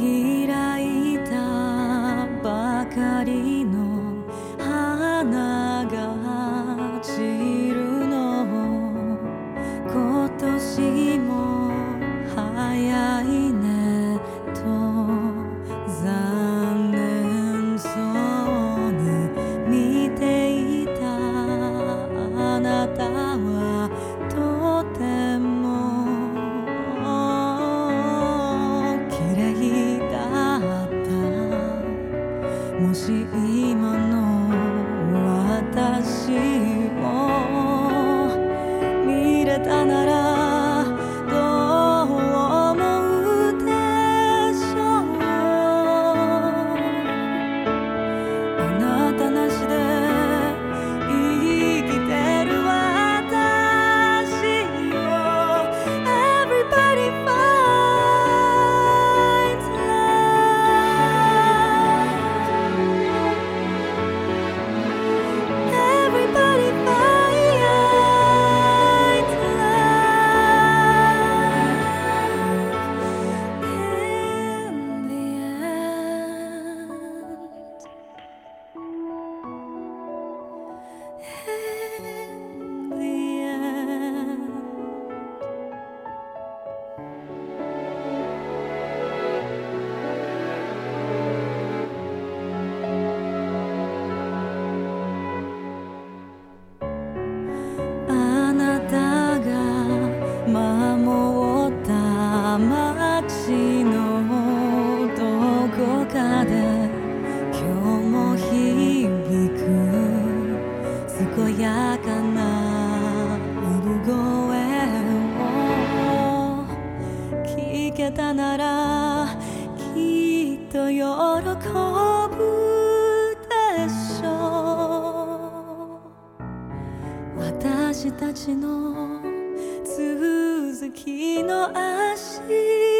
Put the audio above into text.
開いたばかりの花が散るの今年も早いねと残念そうに見ていたあなたはとても綺麗だったもし今の私を見れたならどう思うでしょうあなたなしで生きてる私を Everybody finds love Everybody finds love in the end In the endあなたが守った街のどこかで今日も響く健やかな産声を聞けたならきっと喜ぶでしょう私たちの続きの足